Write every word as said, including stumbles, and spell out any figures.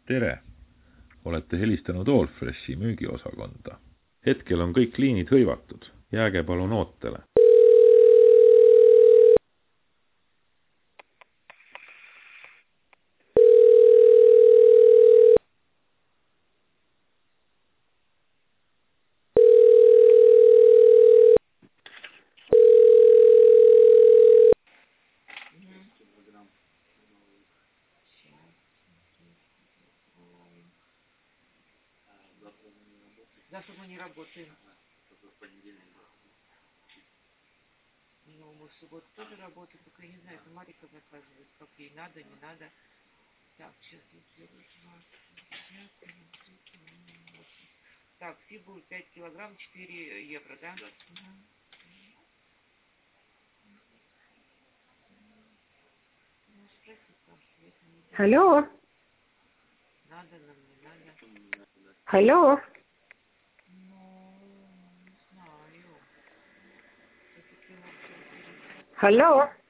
tere! Olete helistanud Allfreshi müügiosakonda. Hetkel on kõik liinid hõivatud. Jääge palun ootele. Завтра мы не работаем. Ну, мы в субботу тоже работаем, только я не знаю, это Марика заказывает, как ей надо, не надо. Так, сейчас я сделаю. Так, фигу пять килограмм, четыре евро, да? Да. Угу. Ну, спроси там, если не делать. Алло. Надо нам, не надо. Алло. Ну, не знаю. Все-таки, может, Алло.